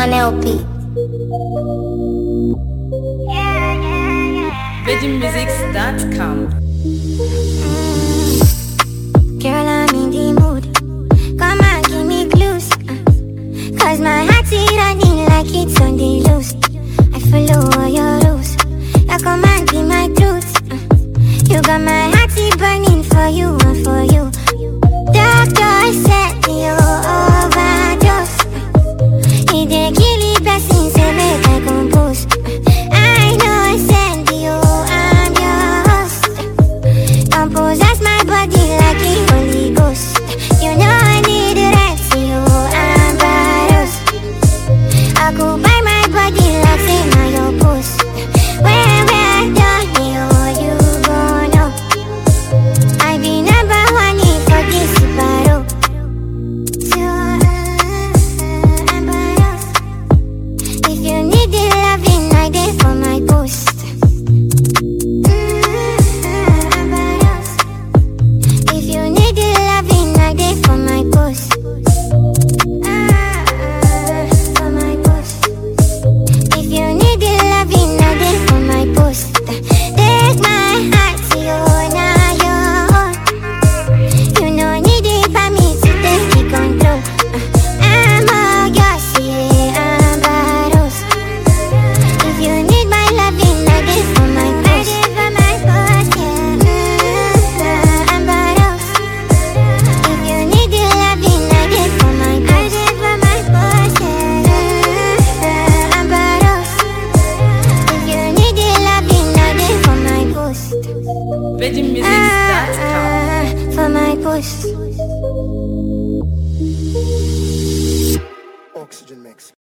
on LP. VeggieMusics.com. Girl, I'm in the mood. Come on, give me clues. Cause my heart's running like it's on the loose. I follow all your rules. Your command be my truth. You got my heart burning for you and for you. Doctor said you overdose. He dey kill the person, say make I compose. I know I send you, I'm your host. Compose as my body like the Holy Ghost. You know I need the right to you, I'm Baros. I go by my body like say now your post. Where I done you gon' know. I be number one for this battle. So I'm Baros. If you need the loving, I there for my post. I'm Baros. If you need the loving, I there for my post. For my post. If you need the loving, I there for my post. Take my heart to you, now your own. You know need it for me to take the control. I'm all yours, yeah, I'm Baros. If you need my loving, I there for my post. I'm Baros. If you need the loving, I there for my post. I'm Baros. If you need the loving, I there for my post. VeggieMusics.com. For my post. Oxygen mix.